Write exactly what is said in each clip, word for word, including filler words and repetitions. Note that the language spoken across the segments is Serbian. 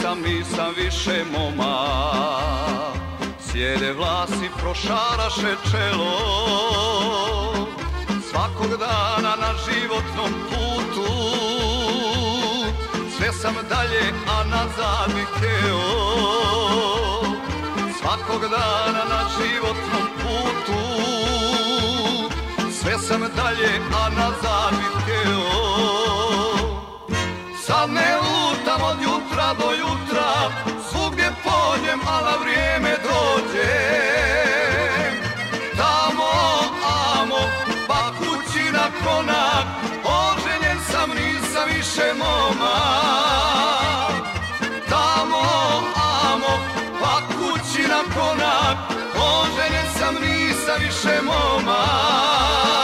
sam, nisam više momak. Sjede vlasi, prošaraše čelo, svakog dana na životnom putu. Sve sam dalje, a nazad bi hteo. Svakog dana na životnom putu. Sve sam dalje, a nazad bi hteo. Sad ne lutam od jutra do jutra, svugdje pođem, a na vrijeme dođem. Tamo, amo, pa kući na konak, oženjen sam, nisam više momak. Tamo, amo, pa kući na konak, oženjen sam, nisam više momak.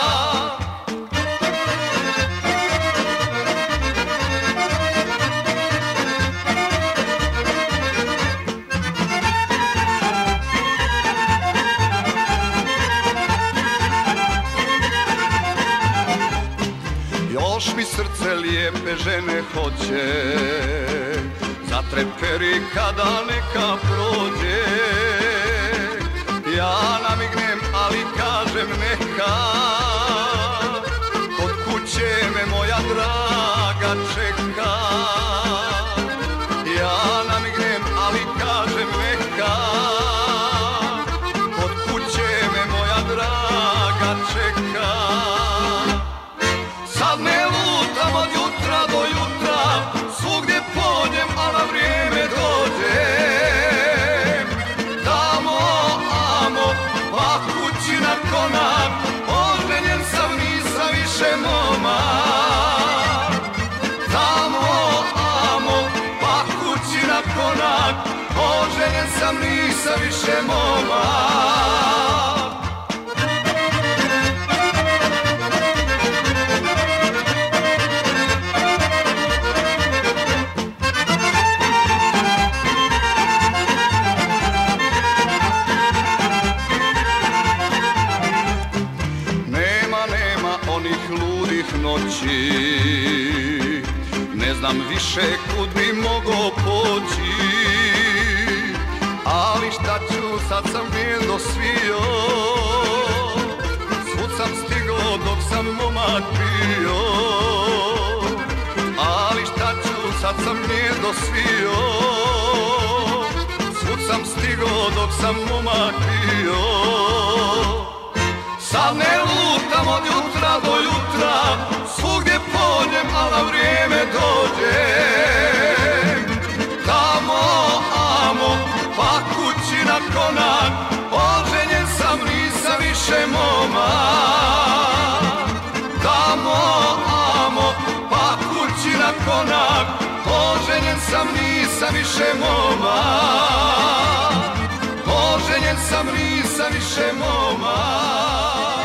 Još mi srce lijepe žene hoće, zatreperi kada neka prođe. Ja namignem, ali kažem neka, kod kuće me moja draga čeka. Ja namignem, ali kažem neka, kod kuće me moja draga čeka. Sad ne lutam od jutra do jutra, svugdje pođem, a na vrijeme dođem. Tamo, amo, pa kući na konak, oženjen sam, nisam više momak. Tamo, amo, pa kući na konak, oženjen sam, nisam više momak. Noći, ne znam više kud bi mogo poći, ali šta ću, sad sam gnjezdo svio, svud sam stigo dok sam momak bio. Ali šta ću, sad sam gnjezdo svio, svud sam stigo dok sam momak bio. Sad ne lutam od jutra do jutra, svugdje pođem, a na vrijeme dođem. Tamo, amo, pa kući na konak, oženjen sam, nisam više momak. Tamo, amo, pa kući na konak, oženjen sam, nisam više momak. Oženjen sam, nisam više momak.